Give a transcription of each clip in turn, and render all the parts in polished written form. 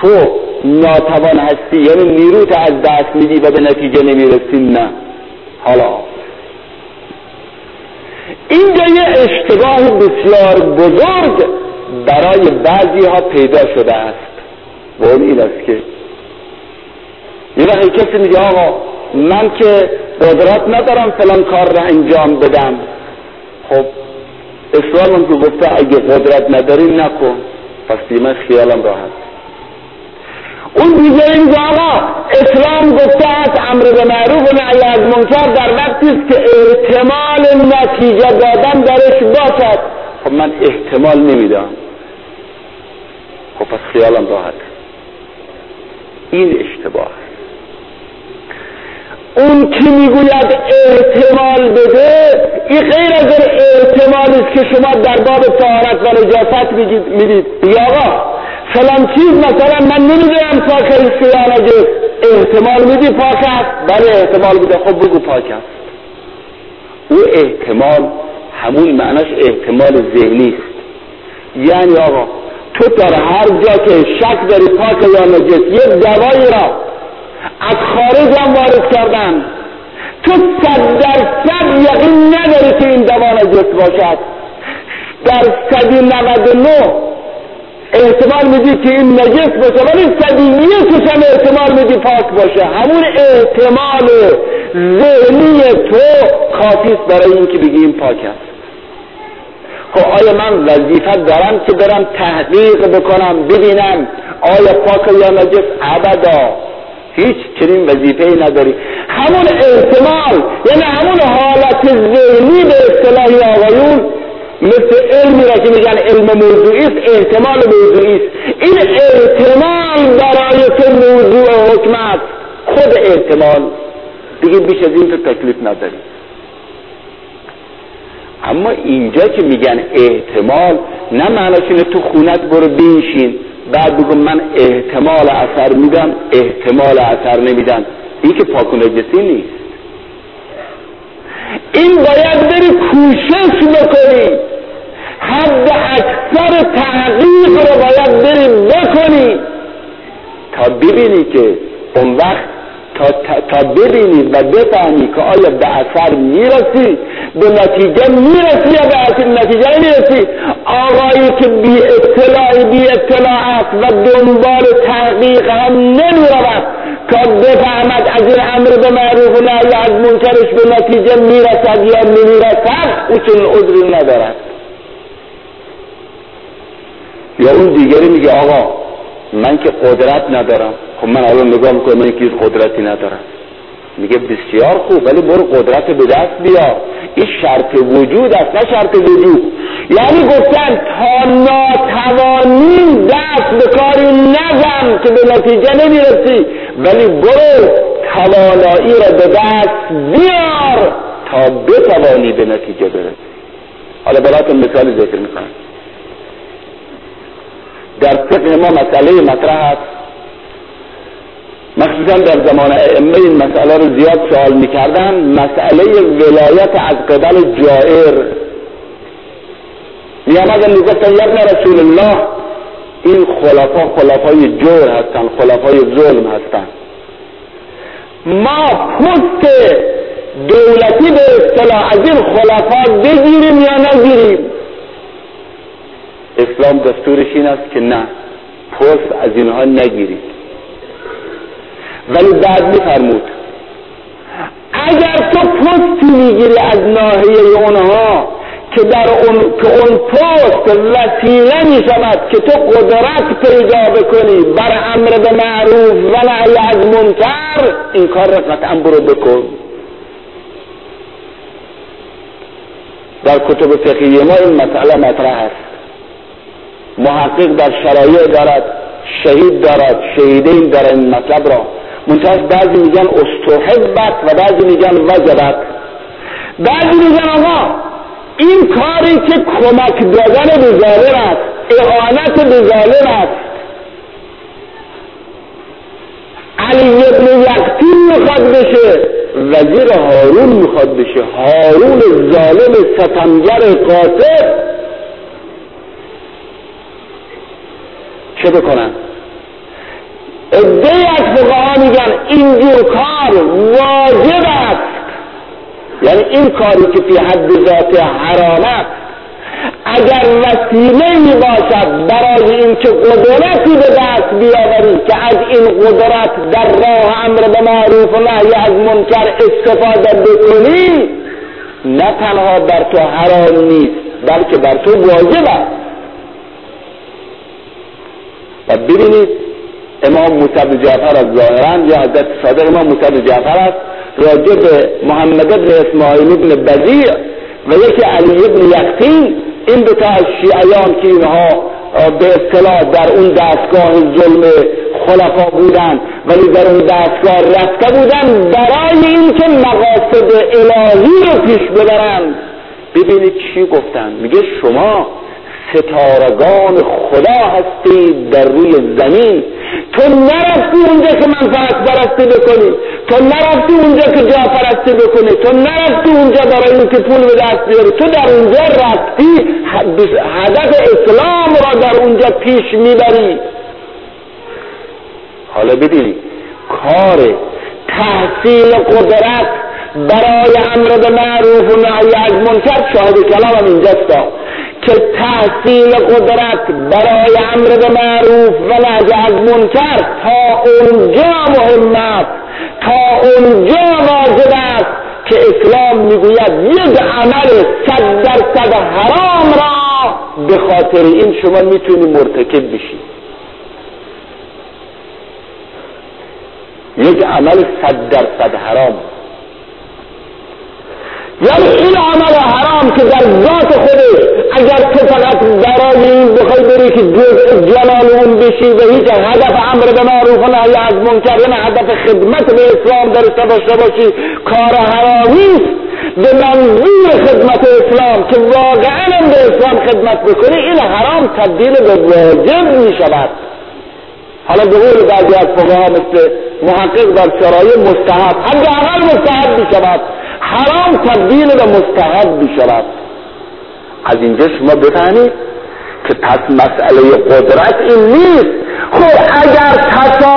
تو ناتوان هستی، یعنی نیروت از دست میدی و به نتیجه نمیرسی. نه. حالا اینجا یه اشتباه بسیار بزرگ برای بعضی ها پیدا شده است و اون این است که یه وقتی کسی میگه آقا من که قدرت ندارم فلان کار را انجام بدم. خب اسلام هم که گفته اگه قدرت نداری نکن، پس دیگه خیالم راحت. اون دیگه این آقا اسلام گفته است امر به معروف و نهی از منکر در وقتی است که احتمال نتیجه دادن درش باشد. خب من احتمال نمیدم، خب پس خیالم راحت. این اشتباه. اون که میگوید احتمال بده، این غیر از احتمالی است که شما در باب طهارت و نجاست میدید. یا آقا فلان چیز مثلا من نمیدونم پاک است یا نجس، احتمال میدی پاک است؟ بله احتمال میده. خب بگو پاک است. او احتمال همون معناش احتمال ذهنی است. یعنی آقا تو در هر جا که شک داری پاک یا نجس، یک دوایی را از خارج هم وارد کردن، تو 100% یقین نداری که این دوا نجس باشد، در 199 احتمال میدی که این نجس باشه، ولی 101 هم احتمال میدی پاک باشه. همون احتمال ذهنی تو کافی است برای این که بگی این پاک است. خب آیا من وظیفه دارم که برم تحقیق بکنم ببینم آیا پاک یا نجس؟ ابدا، هیچ چنین وظیفه‌ای نداری. همون احتمال، یعنی همون حالت ذهنی به اصطلاح آقایون، مثل علمی را که میگن علم موضوعی است، احتمال موضوعی است. این احتمال برای تو موضوع حکم است، خود احتمال دیگه بیش از این تو تکلیف نداری. اما اینجا که میگن احتمال، نه معناش اینه تو خونت برو بنشین بعد بگم من احتمال اثر میدم احتمال اثر نمیدم. این که پاک و نجسی نیست. این باید بری کوشش بکنی، حد اکثر تحقیق رو باید بری بکنی تا ببینی که اون وقت تا ببینی و بفهمی که آیا به اثر میرسی، به نتیجه میرسی یا به نتیجه میرسی. آقایی که بی اطلاع است و دنبال تحقیق هم نمیرود تا بفهمد از این امر به معروف و نهی از منکرش به نتیجه میرسد یا نمیرسد، او چون عذری ندارد. یا اون دیگری میگه آقا من که قدرت ندارم. خب من الان نگاه میکنم من که قدرتی ندارم. میگه بسیار خوب، ولی برو قدرت به دست بیار. این شرط وجود است نه شرط وجود. یعنی گفتن تا ناتوانی دست به کاری نزن که به نتیجه نمیرسی، ولی برو توانایی را به دست بیار تا بتوانی به نتیجه برسی. حالا براتون مثال ذکر میکنم. در فقه ما مسئله مطرح است، مخصوصا در زمان ائمه این مسئله رو زیاد سوال میکردن، مسئله ولایت از قبل جائر. میامدن میگفتن یبن رسول الله این خلفای جور هستن، خلفای ظلم هستن، ما پست دولتی به اصطلاح از این خلفا بگیریم یا نگیریم؟ اسلام دستورش این است که نه، پست از اینها نگیرید. ولی بعد میفرمود اگر تو پستی میگیری از ناحیه اونها که اون پست وسیله میشود که تو قدرت پیدا بکنی بر امر به معروف و نهی از منکر، این کار را قطعا برو بکن. در کتب فقهی ما این مسئله مطرح است. محقق در شرایع دارد، شهید دارد، شهیدین دارد این مطلب را. منتها بعضی میگن استحبت و بعضی میگن وجبت. بعضی میگن آقا این کاری که کمک دادن به ظالم است، اعانت به ظالم است، علی ابن یقطین میخواد بشه، وزیر هارون میخواد بشه، هارون ظالم ستمگر قاطع، چه بکنن؟ عده‌ای از فقها میگن اینجور کار واجب است، یعنی این کاری که فی حد ذات حرام است اگر وسیله‌ای باشد برای اینکه قدرتی به دست بیاوری که از این قدرت در راه امر به معروف و نهی از منکر استفاده بکنی، نه تنها بر تو حرام نیست بلکه بر تو واجب است. و ببینید امام موسی بن جعفر از ظاهرا یا حضرت صادق امام موسی بن جعفر است راجع به محمد بن اسماعیل بن بزیع و یکی علی بن یقطین، این دو تا از شیعیان که اینها به اصطلاح در اون دستگاه ظلم خلفا بودن ولی در اون دستگاه رفته بودن برای اینکه مقاصد الهی رو پیش ببرن، ببینید چی گفتن. میگه شما ستارگان خدا هستید در روی زمین، تو نرفتی اونجا که منفعت پرستی بکنی، تو نرفتی اونجا که جا پرستی بکنی، تو نرفتی اونجا برای اینکه پول به دست بیاری، تو در اونجا رفتی هدف اسلام را در اونجا پیش میبری. حالا ببینید کار تحصیل قدرت برای امر به معروف و نهی از منکر، شاهد کلامم اینجاست که تحصیل قدرت برای امر به معروف و نهی از منکر تا اونجا مهم است، تا اونجا واجب است که اسلام میگوید یک عمل 100% حرام را به خاطر این شما میتونی مرتکب بشی. یک عمل 100% حرام، یعنی این عمل حرام که در ذات خودش اگر تو فقط برای این بخوای بری که جلال اون بشی و هیچ هدف امر به معروف و نهی از منکر یعنی هدف خدمت به اسلام داشته باشی، کار حرامی است به منظور خدمت اسلام که واقعا به اسلام خدمت بکنی، این حرام تبدیل به واجب می شود. حالا به قول بعضی از فقها مثل محقق در شرایع مستحب، حداقل مستحب می شود، حرام تبدیل به مستحب می شود. از اینجا شما بفهمید که پس مسئله قدرت این نیست. خب اگر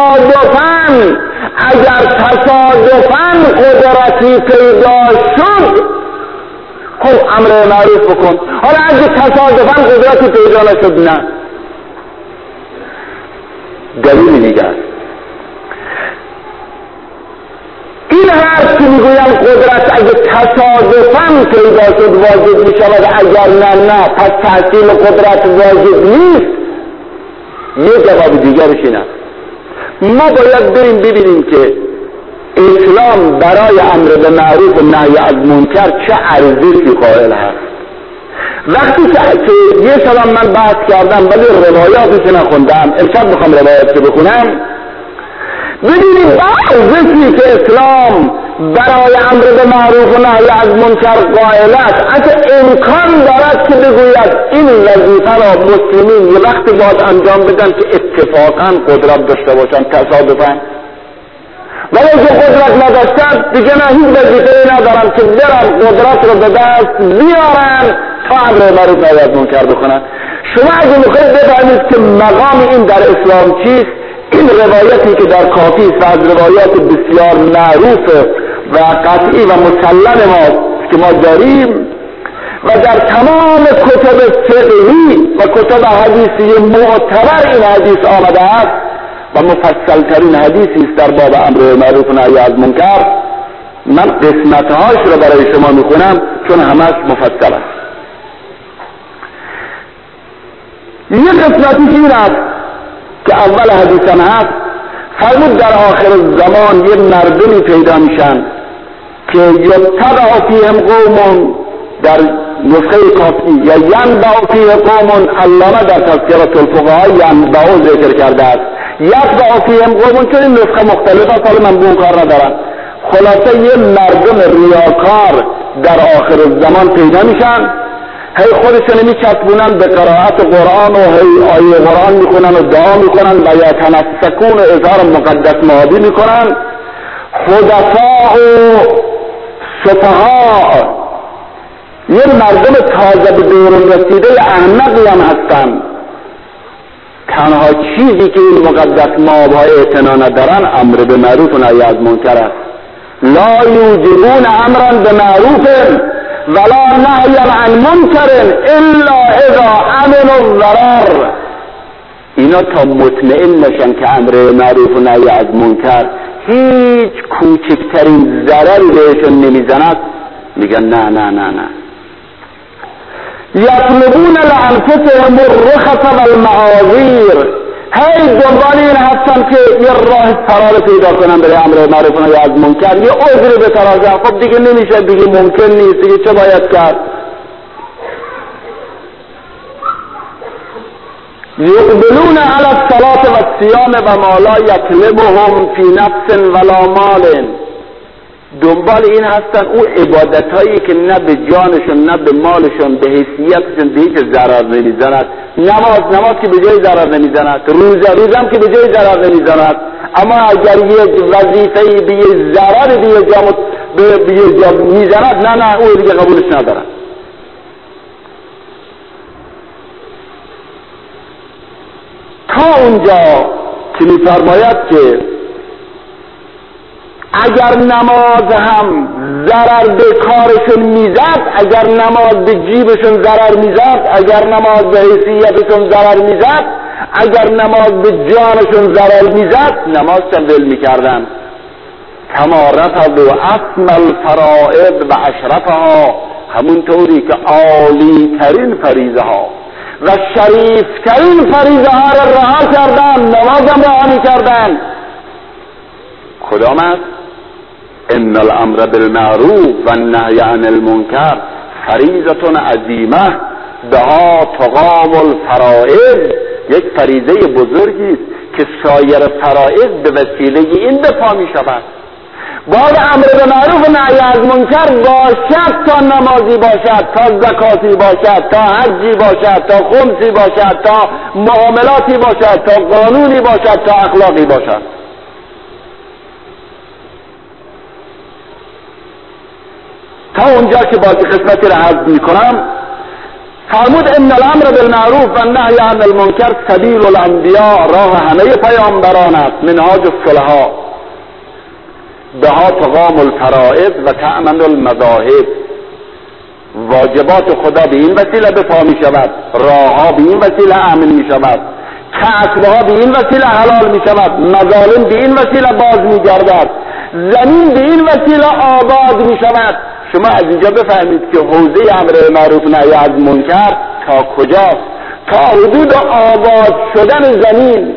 تصادفاً قدرتی پیدا شد، خب امر معروف بکن. حالا اگر تصادفاً قدرتی پیدا نشد، نه. دلیل دیگه است. این حرف که میگویم قدرت اگه تصادفاً پیدا شد واجب می شود، اگر نه پس تحصیل قدرت واجب نیست، یه جواب دیگرش این است. ما باید بریم ببینیم که اسلام برای امر به معروف و نهی از منکر چه ارزشی قائل هست. وقتی که یه سلام من بحث کردم ولی روایاتش نخوندم، امشب میخوام روایاتش بخونم، ببینید ارزشی که اسلام برای امر به معروف و نهی از منکر قائل است، اگه امکان دارد که بگوید این وظیفه را مسلمین یه وقتی باید انجام بدن که اتفاقا قدرت داشته باشن، تصادفاً، ولی که قدرت نداشتن دیگه نه هیچ وظیفه‌ای ندارن که برن قدرت رو به دست بیارن تا امر به معروف و نهی از منکر بکنن. شما اگه میخواید بفهمید که مقام این در اسلام چیست، این روایتی که در کافی است و از روایات بسیار معروف و قطعی و مسلم ما که ما داریم و در تمام کتب فقهی و کتب حدیثی معتبر این حدیث آمده است و مفصل ترین حدیثی است در باب امر به معروف و نهی از منکر. من قسمت‌هاش رو برای شما میخونم چون همش مفصل است. یک قسمتیش این است که اول حدیثم هست، فرمود در آخر زمان یه مردمی پیدا میشن که یتبع فیهم قوم، در نسخه کافی یا ینبع فیه قوم، علامه در تذکرة الفقهاء ینبع ذکر کرده است، یتبع فیهم قوم چون این نسخه مختلف است، حالا من به اون کار ندارم. خلاصه یه مردم ریاکار در آخر زمان پیدا میشن، هی خودشون میچسبونن به قرائت قرآن و هی آیه قرآن میکنن و دعا میکنن و یتنسکون و اظهار مقدس مادی میکنن. خدفاء و سفهاء، یه مردم تازه به دوران رسیده احمقی هم هستن. تنها چیزی که این مقدس مآب‌ها اعتنا ندارن امر به معروف و نهی از منکر است. لا یوجبون امرا به معروف ولا نهیا عن منکر الا اذا امنوا الضرر. اینا تا مطمئن نشن که امر معروف و نهی از منکر هیچ کوچکترین ضرری بهشون نمیزند میگن نه نه نه نه. یطلبون لانفسهم الرخص والمعاذیر، هی دنبال این هستن که یه راه فرار پیدا کنن برای امر معروف و نهی از منکر، یه عذری به ترازن. خب دیگه نمیشه، دیگه ممکن نیست، دیگه چه باید کرد؟ یقبلون علی الصلاة و الصیام و ما لا یطلبهم فی نفس ولا مال، دنبال این هستن او عبادتایی که نه به جانشون نه به مالشون به حیثیتشون به هیچ ضرر نمیزند. نماز که به جای ضرر نمیزند، روزم که به جای ضرر نمیزند، اما اگر یک وظیفه‌ای به یه ضرر به یه جا میزند نه او دیگه قبولش ندارن. تا اونجا که می‌فرماید که اگر نماز هم ضرر به کارشون میزد، اگر نماز به جیبشون ضرر میزد، اگر نماز به حیثیتشون ضرر میزد، اگر نماز به جانشون ضرر میزد، نماز ول میکردن. کما رفضوا اصم الفرائض و اشرفها، همونطوری که عالی ترین فریضه ها و شریف ترین فریضه ها را رها کردن، نماز هم رها میکردن. کدام است؟ ان الامر بالمعروف و النهی عن المنکر فریضه عظیمه بها تقام الفرائض، یک فریضه بزرگی است که سایر فرائض به وسیله این به پا می شود. باید امر به معروف و نهی از منکر باشد تا نمازی باشد، تا زکاتی باشد، تا حجی باشد، تا خمسی باشد، تا معاملاتی باشد، تا قانونی باشد، تا اخلاقی باشد. تا اونجا که باقی قسمتی را حذف میکنم، فرمود ان الامر بالمعروف و النهی عن المنکر سبیل الانبیاء، راه همه پیامبران است، منهاج الصلحاء، بها تقام الفرائض و تأمن المذاهب. واجبات خدا به این وسیله به پا می شود، راهها به این وسیله امن می شود، کسبها به این وسیله حلال می شود، مظالم به این وسیله باز می گردد، زمین به این وسیله آباد می شود. شما از اینجا بفهمید که حوزه امر معروف و نهی از منکر تا کجاست؟ تا حدود آباد شدن زمین.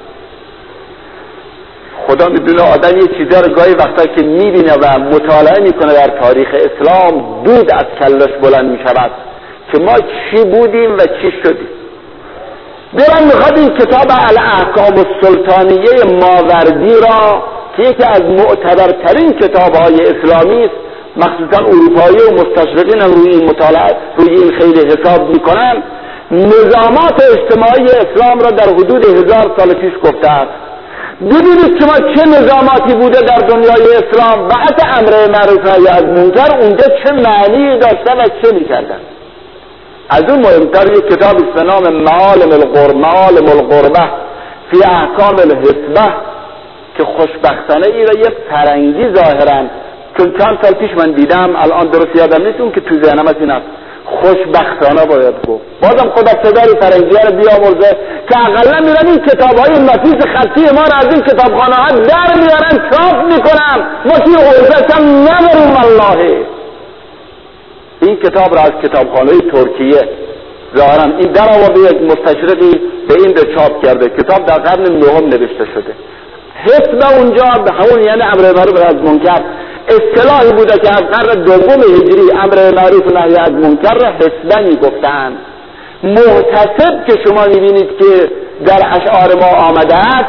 خدا میدونه آدم یه چیزا رو گاهی وقتا که میبینه و مطالعه میکنه در تاریخ اسلام، دود از کلش بلند میشود که ما چی بودیم و چی شدیم. دلم میخواد این کتاب الاحکام السلطانیه ماوردی را که یکی از معتبرترین کتابهای اسلامی است، مخصوصا اروپایی و مستشرقین هم روی این مطالعه روی این خیلی حساب میکنن، نظامات اجتماعی اسلام را در حدود 1000 سال پیش گفته است. ببینید شما چه نظاماتی بوده در دنیای اسلام، بعد امر معروف و نهی از منکر اونجا چه معنی داشته و چه میکردن. از اون مهمتر یک کتابی به نام معالم القربه فی احکام الحسبه که خوشبختانه ای را یه فرنگی ظاهرا، چون چند سال پیش من دیدم، الان درست یادم نیست، اون که تو ذهنم از این است، خوشبختانه باید گفت. بازم خدا پدری فرنگی رو بیامرزه که اقلا میرن این کتاب‌های نفیس خطی ما رو از این کتابخانه‌ها در میارن چاپ میکنن، ما توی حوزه هم نداریم. والله این کتاب را از کتابخانه ترکیه ظاهرا این در آورده یک مستشرقی به این رو چاپ کرده. کتاب در قرن 9 نوشته شده. حسب اونجا به همون یعنی امر معروف از منکر اصطلاحی بوده که از قرن 2 هجری امر معروف و نهی از منکر را حسبه میگفتند. محتسب که شما میبینید که در اشعار ما آمده است،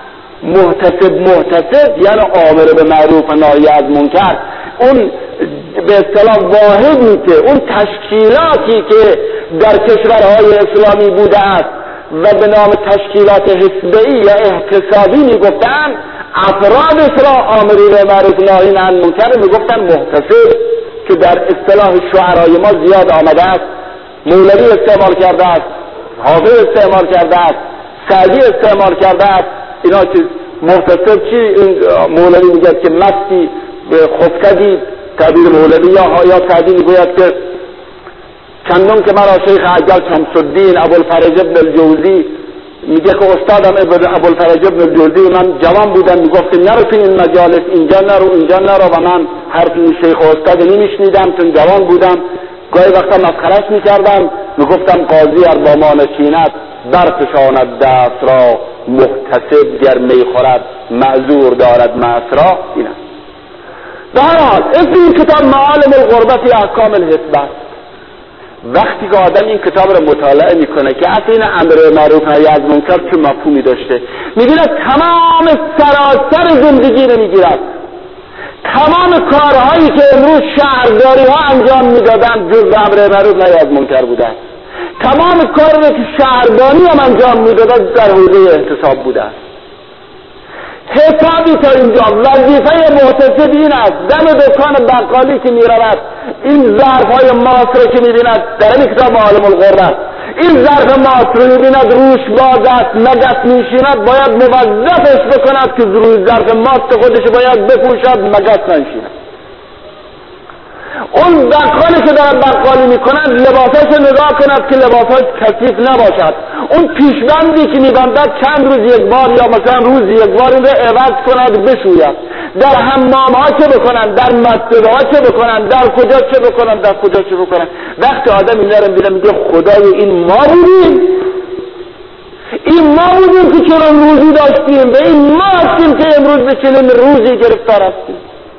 محتسب یعنی آمر به معروف و نهی از منکر، اون به اصطلاح واحدی که اون تشکیلاتی که در کشورهای اسلامی بوده است و به نام تشکیلات حزبی یا احتسابی میگفتند، افرادش را آمری به معروف و نهی عن منکر میگفتند محتسب، که در اصطلاح شعرای ما زیاد آمده است. مولوی استعمال کرده است، حافظ استعمال کرده است، سعدی استعمال کرده است. اینا چیز محتسب چی مولوی میگه که مستی خفتگی، تعبیر مولوی یا سعدی میگوید که چندان که مرا شیخ عجل شمس الدین ابوالفرج ابن الجوزی میگه که استادم ابوالفرج ابن الجوزی من جوان بودم میگفت نرو تو این مجالس، اینجا نرو و من حرف این شیخ و استاد نمیشنیدم چون جوان بودم. گاهی وقتا مسخرش میکردم، میگفتم قاضی ار با ما نشیند برفشاند دست را، محتسب گر می خورد معذور دارد مأسرا. این است. در هر حال اسم این کتاب معالم الغربة احکام الحسبة. وقتی که آدم این کتاب رو مطالعه میکنه که اصلا این امر معروف نهی از منکر چه مفهومی داشته، میبینه تمام سراسر زندگی رو میگیرد. تمام کارهایی که امروز شهرداری ها انجام میدادن جز امر معروف نهی از منکر بودن. تمام کاری که شهرداری هم انجام میدادن در حوزه احتساب بودن. حسابی تا اینجا وظیفه محتسب این است دم دکان بقالی که میرود این ظرفهای ماس رو که میبیند در این کتاب معالم الغربة، این ظرف ماس رو میبیند روش باز است مگس میشیند، باید موظفش بکند که روی ظرف ماس خودش باید بپوشد مگس نشیند. اون بقالی که دارد بقالی میکند لباسش نگاه کند که لباسش کثیف نباشد. اون پیشبندی که میبندد چند روز یک بار یا مثلا روز یک بار این رو عوض کند بشوید. در حمام ها چه بکنن، در مسجد ها چه بکنن، در کجا چه بکنن، در کجا چه بکنن. وقتی آدم این رو میبینه میگه خدای این ما بودیم، این ما بودیم که چنین روزی داشتیم و این ما هستیم که امروز به چنین روزی گرفتار هستیم.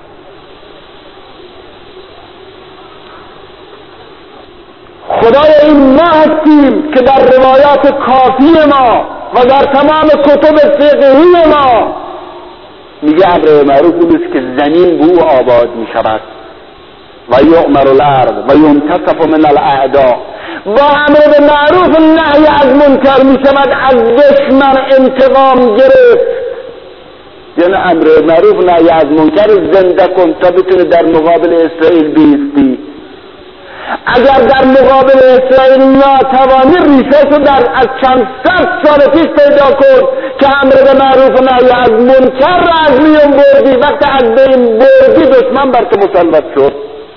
خدای این ما هستیم که در روایات کافی ما و در تمام کتب فقهی ما میگه امر معروف نیست که زمین بو آباد میشود و یؤمر الارض و ینتصف من الاعداء. با امر معروف نهی از منکر میشود از دشمن انتقام گرفت. یعنی امر معروف نهی از منکر زنده کن تا بتونه در مقابل اسرائیل بیستی. اگر در مقابل اسرائیل ناتوانی ریشه‌شو در از چند صد سال پیش پیدا کن که امر به معروف و نهی از منکر را از میان بردی، وقتی از بین بردی دشمن بر تو مسلط شد.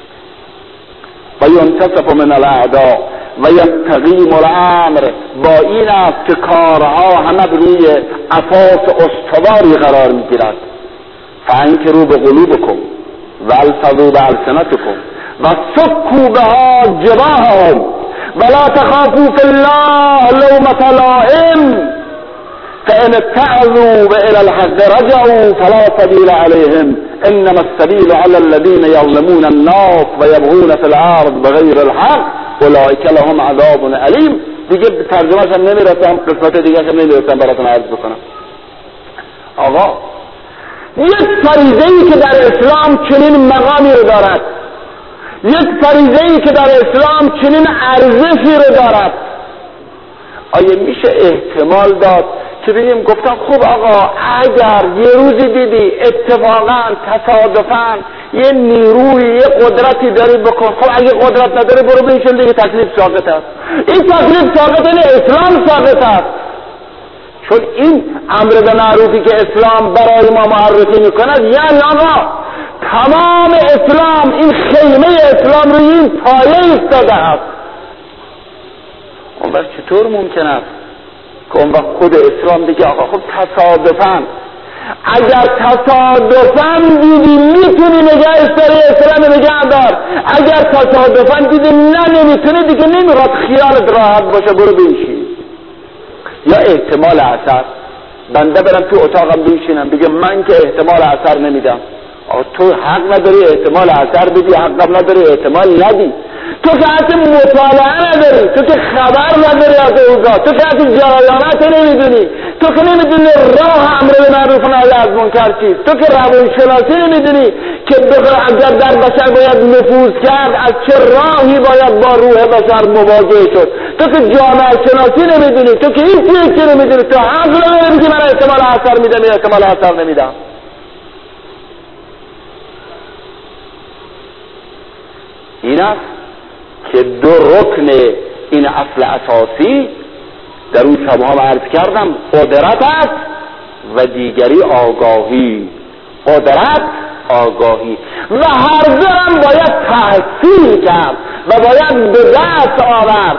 و ینتصف من الاعداء و یستقیم الامر. با این است که کارها همه روی اساس استواری قرار میگیرد. فانکروا بقلوبکم و الفظوا بالسنتکم و سکوا بها جباههم ولا تخافوا فی الله لومة لائم فإن اتعظوا وإلى الحق رجعوا فلا سبيل عليهم إنما السبيل على الذين يظلمون الناس ويبغون في الأرض بغير الحق أولئك لهم عذاب أليم. دیگه ترجمه‌اش هم نمیرسم، قسمت دیگه هم نمیرسم براتون عرض بکنم. آقا یک فریضه‌ای که در اسلام چنین مقامی رو دارد، یک فریضه‌ای که در اسلام چنین ارزشی رو دارد، آیا میشه احتمال داد که بگیم گفتم خب آقا اگر یه روزی دیدی اتفاقا تصادفا یه نیروی یه قدرتی داری بکن، خب اگه قدرت نداری برو بینشون دیگه تکلیف ساقط است. این تکلیف ساقط این اسلام ساقط است، چون این امر به معروفی که اسلام برای ما معرفی میکند یعنی آقا تمام اسلام این خیمه اسلام روی این پایه ایستاده است. اون وقت چطور ممکن است که اون وقت خود اسلام دیگه آقا خب تصادفاً اگر تصادفاً دیدی میتونی نگهش داری اسلام نگه دار، اگر تصادفاً دیدی نه نمیتونی دیگه نمیخواد خیالت راحت باشه برو بنشین. یا احتمال اثر، بنده برم تو اتاقم بنشینم بگم من که احتمال اثر نمیدم. تو حق نداری احتمال اثر بدی، حق نداری احتمال ندی. تو که حتی مطالعه نداری، تو که خبر نداری از اوضاع، تو که حتی جرایانات نمیدونی، تو که نمیدونی راه امر به معروف و نهی از منکر چیست، تو که روانشناسی نمیدونی که اگر در بشر باید نفوذ کرد از چه راهی باید با روح بشر مواجه شد، تو که جامعه شناسی نمیدونی، تو که این چیزی نمیدونی، تو حق نداری که من احتمال اثر میدم یا احتمال اثر نمیدم. این است که دو رکن این اصل اساسی در اون شبها عرض کردم قدرت است و دیگری آگاهی. قدرت، آگاهی و هر دو هم باید تحصیل کرد و باید به دست آورد.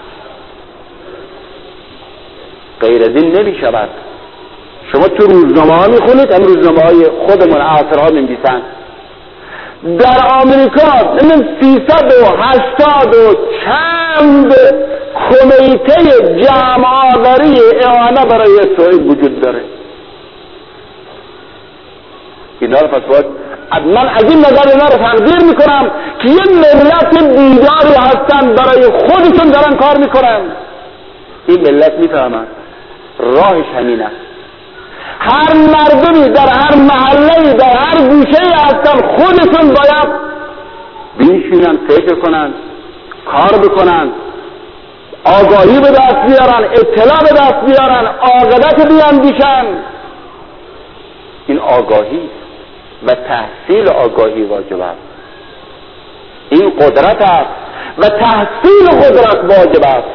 غیر از این نمی شود. شما تو روزنامه ها می خونید، هم روزنامه های خودمون عصرها می نویسن در آمریکا 380 و چند کمیته جمع آوری اعانه برای اسرائیل وجود داره. اینا رو پس باید من از این نظر اینا رو تقدیر میکنم که یه ملت بیداری هستن، برای خودشون دارن کار میکنن. این ملت میفهمن راهش همین است. هر مردمی در هر محله در هر گوشه هستن، خودشون باید بنشینن، فکر کنن، کار بکنن، آگاهی به دست بیارن، اطلاع به دست بیارن، عاقبت بیاندیشن. این آگاهی و تحصیل آگاهی واجب است. این قدرت است و تحصیل قدرت واجب است.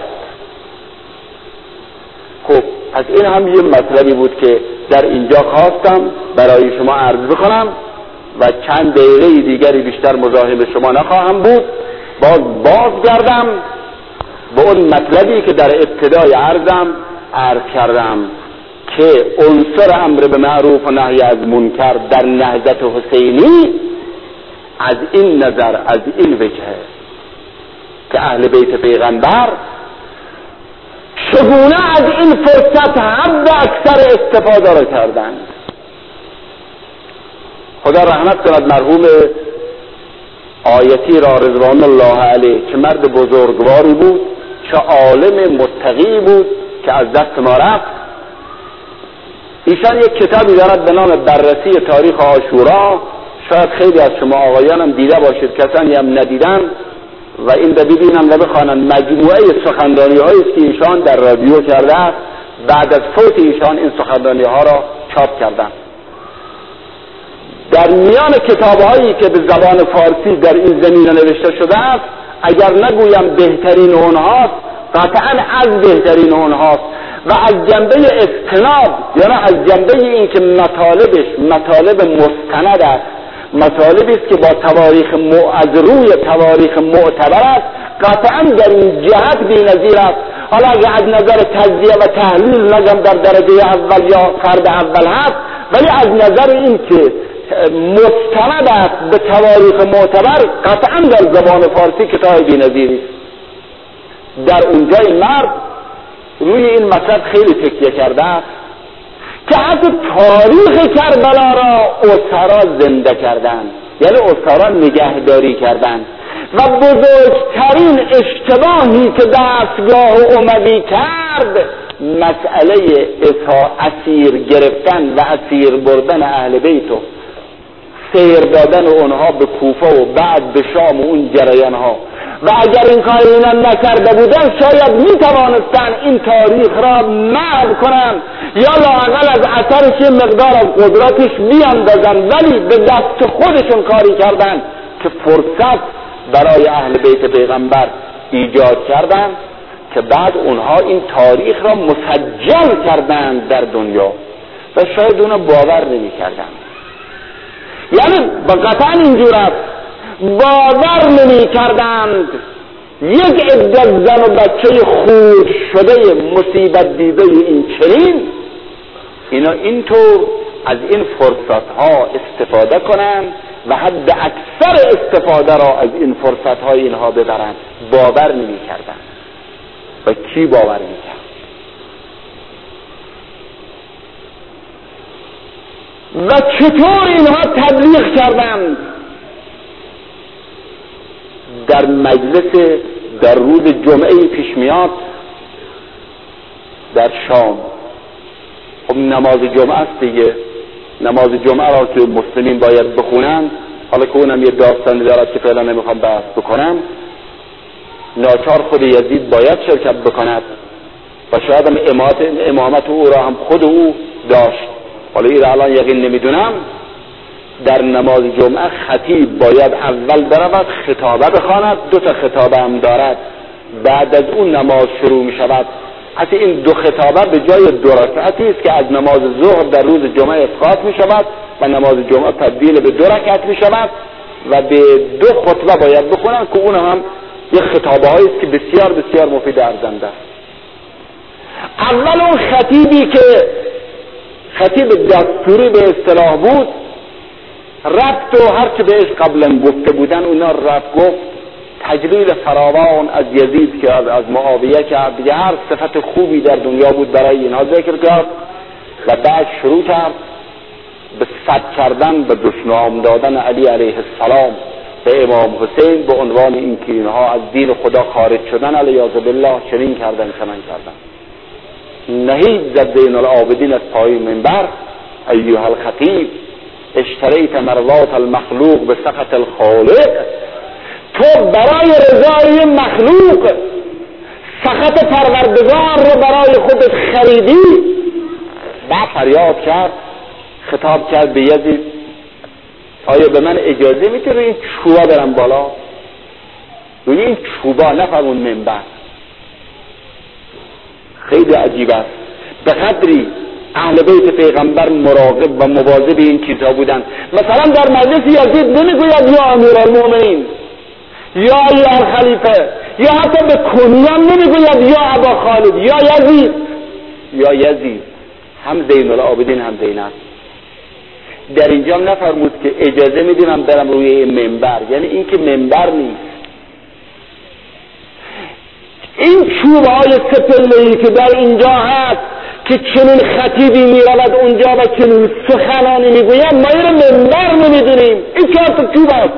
خب از این هم یه مطلبی بود که در اینجا خواستم برای شما عرض بکنم و چند دقیقه دیگری بیشتر مزاحم شما نخواهم بود. بازگردم به اون مطلبی که در ابتدای عرضم عرض کردم که عنصر امر به معروف و نهی از منکر در نهضت حسینی از این نظر، از این وجهه که اهل بیت پیغمبر چگونه از این فرصت حد اکثر استفاده را کردند. خدا رحمت کند مرحوم آیتی را رضوان الله علیه، چه مرد بزرگواری بود، چه عالم متقی بود که از دست ما رفت. ایشان یک کتابی دارد به نام بررسی تاریخ عاشورا. شاید خیلی از شما آقایانم دیده باشید، کسانی هم ندیدن و این رو ببینن و بخوانن. مجموعه سخنرانی هایی است که ایشان در رادیو کرده است. بعد از فوت ایشان این سخنرانی ها را چاپ کردن. در میان کتاب هایی که به زبان فارسی در این زمینه نوشته شده است، اگر نگویم بهترین اونهاست، قطعا از بهترین اونهاست و از جنبه استناد، یعنی از جنبه این که مطالبش مطالب مستند است، مطالبی است که با از روی تواریخ معتبر است، قطعا در این جهت بی‌نظیر است. حالا اگر از نظر تجزیه و تحلیل نگم در درجه اول یا فرد اول هست، ولی از نظر این که مستند است به تواریخ معتبر، قطعا در زبان فارسی کتاب بی‌نظیری است. در اونجا این مرد روی این مطلب خیلی تکیه کرده است که حتی تاریخ کربلا را اسرا زنده کردن، یعنی اسرا نگهداری کردن. و بزرگترین اشتباهی که دستگاه اموی کرد، مسئله اسیر گرفتن و اسیر بردن اهل بیت و سیر دادن اونها به کوفه و بعد به شام و اون جریان ها. و اگر این کار اینا نکرده بودن، شاید می توانستن این تاریخ را محو کنن یا لااقل از اثرش مقدار از قدرتش بیاندازن، ولی به دست خودشون کاری کردن که فرصت برای اهل بیت پیغمبر ایجاد کردن که بعد اونها این تاریخ را مسجل کردن در دنیا و شاید اونها باور نمی کردن. یعنی قطعا اینجور است، باور نمی کردند یک عده زن و بچه خورد شده مصیبت دیده این چنین، اینا اینطور از این فرصت ها استفاده کنند و حد اکثر استفاده را از این فرصت های اینها ببرند. باور نمی کردند. و کی باور می کرد؟ و چطور اینها تبلیغ کردند؟ در مجلس در روز جمعه پیش میاد در شام. خب نماز جمعه است دیگه، نماز جمعه را که مسلمین باید بخونن، حالا که اونم یه داستانی دارد که فعلا نمیخوام بحث بکنم. ناچار خود یزید باید شرکت بکند و شاید هم امامت او را هم خود او داشت. حالا این را الان یقین نمیدونم. در نماز جمعه خطیب باید اول برود خطابه بخواند، 2 تا خطابه هم دارد. بعد از اون نماز شروع می شود حتی این دو خطابه به جای دو رکعتی است که از نماز ظهر در روز جمعه اسقاط می شود و نماز جمعه تبدیل به 2 رکعت می شود و به 2 خطبه باید بخونن که اون هم یک خطابه هایی است که بسیار بسیار مفید و ارزنده است. اول اون خطیبی که خطیب دستوری به اصطلاح بود رفت و هر چه بهش قبلا گفته بودن اونا رفت گفت، تجلیل فراوان از یزید که از معاویه کرد، دیگه هر صفت خوبی در دنیا بود برای اینها ذکر کرد و بعد شروع کرد به صد کردن و دشنام دادن علی علیه السلام به امام حسین به عنوان این که اینها از دین خدا خارج شدن علیاذ بالله، چنین کردن چنان کردن. نهید زد زین العابدین از پای منبر ایها الخطیب اشتریت مرضات المخلوق به سخط الخالق، تو برای رضای مخلوق سخط پروردگار رو برای خودت خریدی. بعد فریاد کرد، خطاب کرد به یزید، آیا به من اجازه میدی روی این چوبا برم بالا؟ روی این چوبا، نفرمون منبر. خیلی عجیب است. به قدری اهل بیت پیغمبر مراقب و مواظب این چیزها بودند. مثلا در مجلس یزید نمیگوید یا امیرالمومنین یا ایها الخلیفه، یا حتی به کنیان نمیگوید یا ابا خالد یا یزید یا یزید، هم زین العابدین هم زینب. در اینجا نفرمود که اجازه میدیم من برم روی این منبر، یعنی این که منبر نیست. این چوبهای سپله‌ای که در اینجا هست که چنین خطیبی میرود اونجا و چنین سخنانی میگوید، ما این منبر نمیدونیم، این 4 تا چوب هست.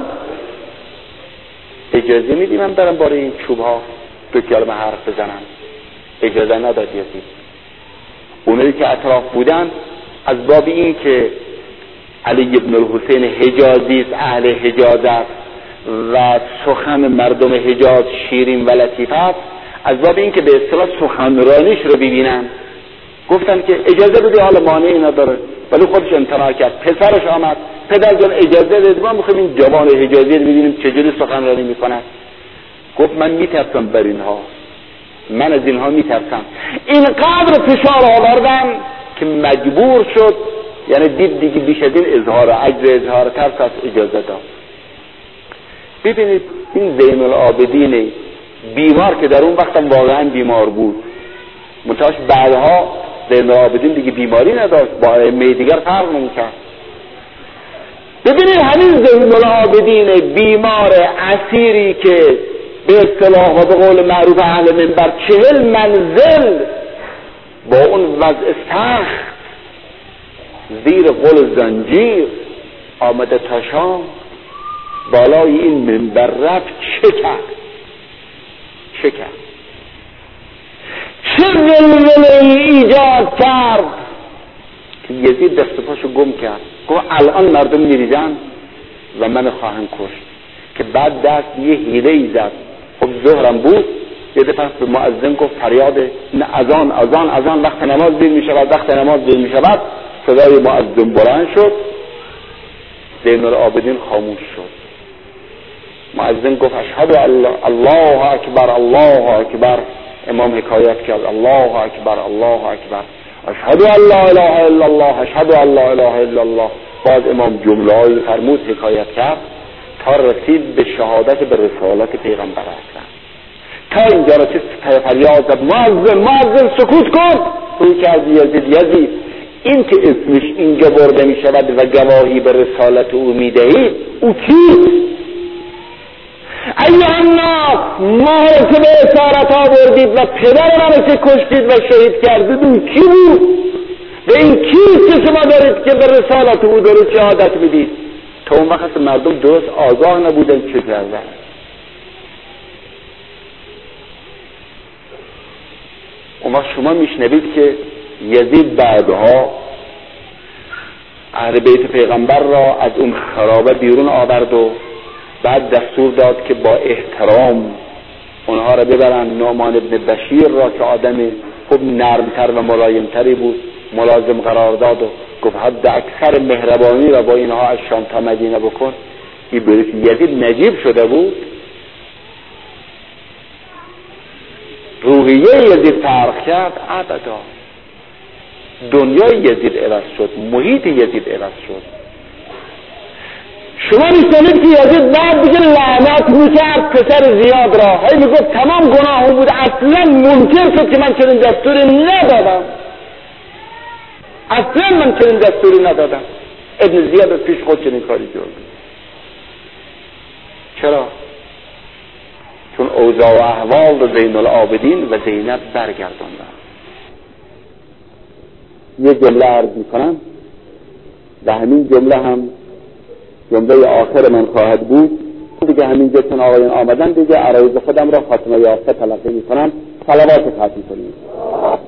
اجازه میدیم من برم برای این چوبها 2 کلمه حرف بزنم؟ اجازه نداد یزید. اونایی که اطراف بودن از باب این که علی ابن الحسین حجازی است، اهل حجاز است و سخن مردم حجاز شیرین و لطیف است، از باب این که به اصطلاح سخنرانیش رو ببینن گفتن که اجازه بده، حالا مانعی نداره. ولی خودش امتناع کرد. پسرش آمد، پدر جان اجازه بده، ما میخوایم این جوان حجازی رو ببینیم چجوری سخنرانی میکنه. گفت من میترسم بر اینها، من از اینها میترسم. اینقدر فشار آوردم که مجبور شد، یعنی دید دیگه بیش از این اظهار عجز اظهار ترس از اجازه داد. ببینید این زین العابدین بیمار که در اون وقتم واقعا بیمار بود، منتهاش بعدها زین العابدین دیگه بیماری نداشت، با ائمه دیگر فرق نمی‌کرد. ببینید همین زین العابدین بیمار اسیری که به اصطلاح و به قول معروف اهل منبر 40 منزل با اون وضع سخت زیر قل زنجیر آمده تا شام بالای این منبر رفت، چه کرد؟ چه ولوله ایجاد کرد که یزید دست پاشو گم کرد. گفت الان مردم میریزن و من خواهند کشت. که بعد دست یه حیله‌ای زد. خب ظهرم بود، یه دفعه به مؤذن گفت فریاد اذان وقت نماز دیر میشود. صدای مؤذن بلند شد، زین العابدین خاموش شد. مؤذن گفت اشهد الله اکبر الله اکبر. امام حکایت کرد الله اکبر الله اکبر، اشهد ان لا اله الا الله، اشهد ان لا اله الا الله. باز امام جمله‌ای فرمود حکایت کرد تا رسید به شهادت به رسالت پیغمبر اکرم. تا اینجا رسید فریاد زد مؤذن سکوت کن. روی کرد یزید این که اسمش اینجا برده می شود و گواهی به رسالت او می دهید، او کیست؟ ایها الناس، ما که به اسارت آوردید و پدر منو که کشتید و شهید کردید، اون کی بود؟ و این کیست که شما دارید که به رسالت او دارید شهادت میدید؟ تا اون وقت مردم درست آگاه نبودن چه کردن. اون وقت شما میشنوید که یزید بعدها اهل بیت پیغمبر را از اون خرابه بیرون آورد و بعد دستور داد که با احترام اونها را ببرن. نعمان ابن بشیر را که آدم خوب نرمتر و ملایمتری بود ملازم قرار داد و گفت حد اکثر مهربانی را با اینها از شام تا مدینه بکن. این برید یزید نجیب شده بود، رو روحیه یزید فرق کرد؟ ابدا. دنیای یزید عوض شد، محیط یزید عوض شد. شما می‌شنید که یزید بعد دیگه لعنت میکرد پسر زیاد را، هی میگفت تمام گناهون بود، اصلا منکر شد که من چنین دستوری ندادم، اصلا من چنین دستوری ندادم. ابن زیاد پیش خود چنین کاری کرد. چرا؟ چون اوضاع و احوال رو زین العابدین و زینب برگرداندن. یه جمله عرض میکنم و همین جمله هم جمله آخر من خواهد بود دیگه. همینجا چون آقایان آمدن دیگه عرایض خودم را خاتمه یافته تلقی میکنم. صلوات ختم کنیم.